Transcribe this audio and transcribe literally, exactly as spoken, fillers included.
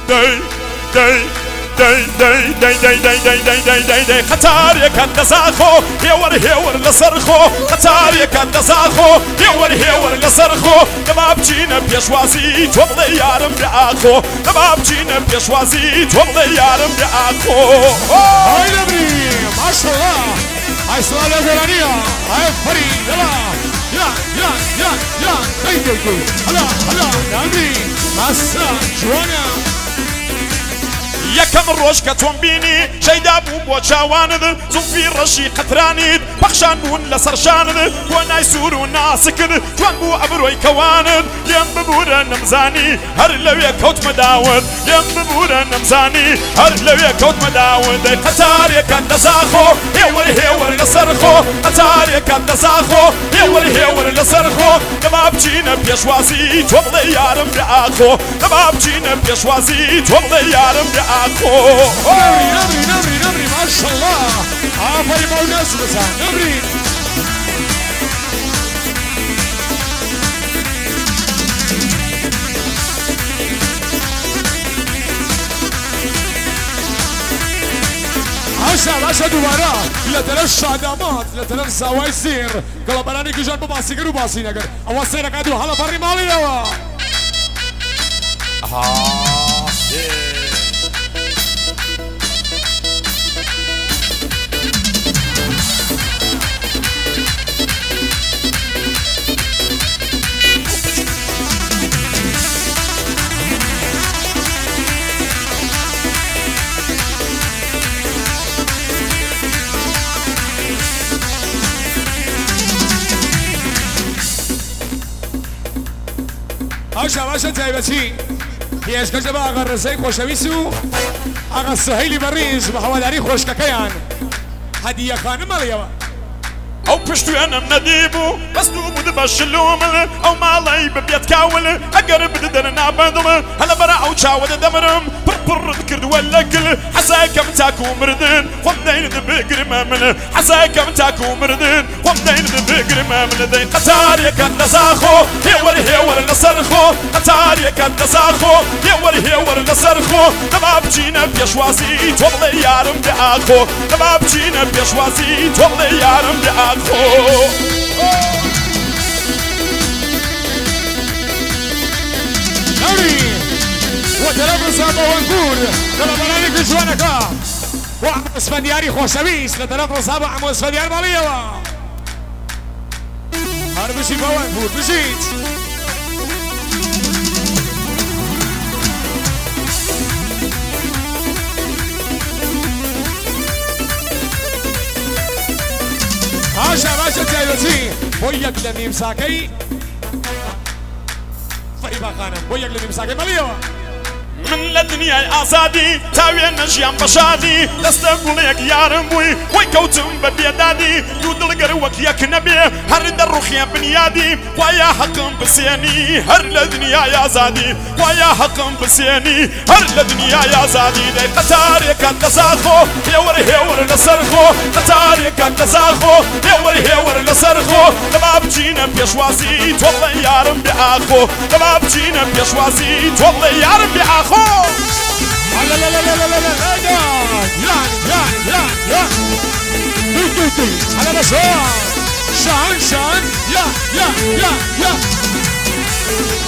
داي داي داي داي داي داي داي داي داي داي داي داي قطارك الدزاخو هيور هيور لصرخو قطارك الدزاخو هيور هيور لصرخو لما بجينا بيشوازي والله يارم بأخو لما بجينا بيشوازي والله يارم بأخو. هاي نبري ما شاء الله هاي سلالة غرانية هاي فري يلا يلا يلا يلا يلا داي داي داي هلا هلا نبري ماسا جوانا يكم الروش كتوم بيني شيدا بو بوشاواند زوفي رشي قطرانيد بخشان بون لسرشاند وانا يسورو ناسكد جوان بو ابروي كواند يم ببورا نمزاني هر لو يكوت مداود يم ببورا نمزاني هر لو يكوت مداود قطاري كان دزاخو هيور هيور لسرخو قطاري كان دزاخو هيور هيور لسرخو لما بجينا بيشوازي والله يارم بأخو لما بجينا بيشوازي والله يارم بأخو. نبري نبري نبري نبري ما شاء الله عافي مونس بس نبري عشا عشا دوباره لتلف شادامات لتلف سوايسير قلباني كجان بباسي كرو باسي نگر اواسير قادو حالا فري مالي يوا آه عشا عشا تايبتي هيش كجبا اغا رزاي خوشويسو اغا السهيلي بريز بحوالاري خوش ككيان هدية خانم اليوم او پشتو انا نديبو بس تو بود بشلوم او مالي ببيت كاول اقرب بدر نابدل هلا برا او تشاود دمرم بر بر ذكر ولا كل حساكم تاكو مردن خدين ذبقر مامن حساكم تاكو مردن خدين ذبقر مامن ذي قطاري كان دزاخو هيور هيور لصرخو قطاري كان دزاخو هيور هيور لصرخو لما بجينا بيشوازي والله يارم بأخو لما بجينا بيشوازي والله يارم بأخو. نوري وتلف صابو ونقول كما بلاني كجوانكا وعم اسفندياري خوشويس لتلف صابو عم اسفنديار ماليوا هربشي بوانقول بشيت عاشا عاشا تايوتي بويك لميم ساكي فريبا خانم بويك لميم ساكي مليوا من لدنيا آزادي تاوي نجيان بشادي دستقوليك يارم بوي ويكوتم ببيدادي يودل قروك ياك نبي هرد الرخيا بنيادي ويا حقم بسيني هر لدنيا يا زادي ويا حقم بسيني هر لدنيا يا زادي دي قطاري كان تساخو هيور هيور لصرخو قطاري كان تساخو هيور هيور لصرخو لما بجينا بيشوازي والله يارم بأخو لما بجينا بيشوازي والله يارم بأخو. لا لا لا لا لا لا لا لا يا يا يا يا دي دي دي على بس شان شان يا يا يا يا